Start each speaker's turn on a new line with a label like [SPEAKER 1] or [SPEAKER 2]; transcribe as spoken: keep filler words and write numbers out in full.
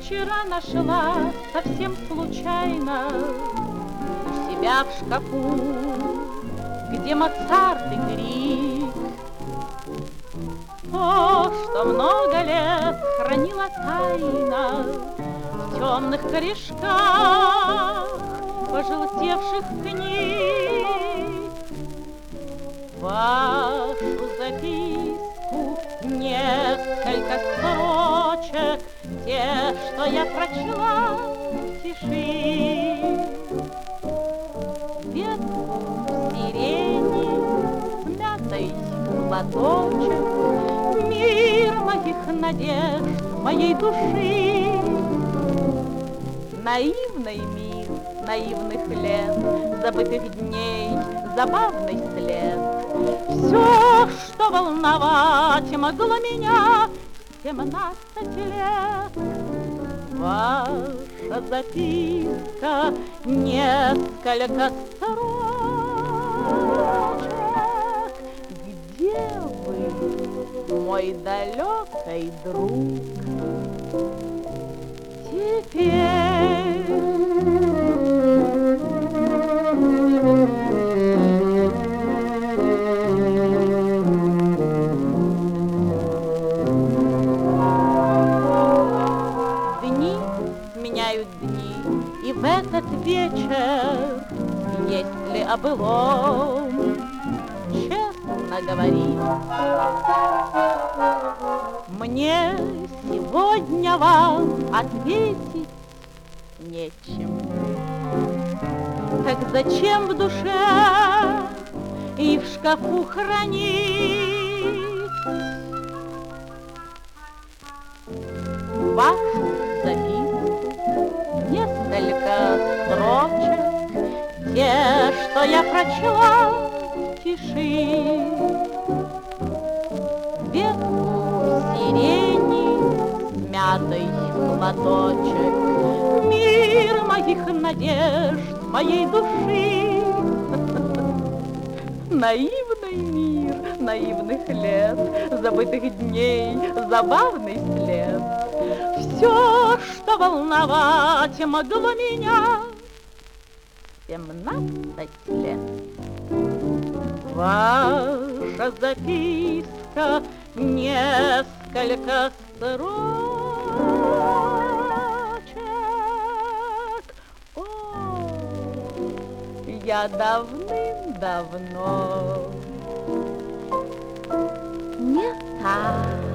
[SPEAKER 1] вчера нашла совсем случайно у себя в шкафу, где Моцарт и Грик. То, что много лет хранила тайна в темных корешках пожелтевших книг. Вашу записку, несколько строчек, те, что я прочла в тиши. Ветку сирени, смятой платочек, мир моих надежд, моей души. Наивный мир наивных лет, забытых дней, забавный след. Все, что волновать могло меня семнадцать лет. Ваша записка, несколько строчек. Где вы, мой далекий друг? Теперь дни сменяют дни, и в этот вечер, если о былом честно говорить, мне сегодня вам ответить нечем. Так зачем в душе и в шкафу хранить вашу записку, несколько строчек, те, что я прочла в тиши. Ветку сирени, смятый платочек, мир моих надежд, моей души. Наивный мир наивных лет, забытых дней, забавный след. Все, что волновать могло меня семнадцать лет. Ваша записка, несколько строчек. О, я давным-давно не та.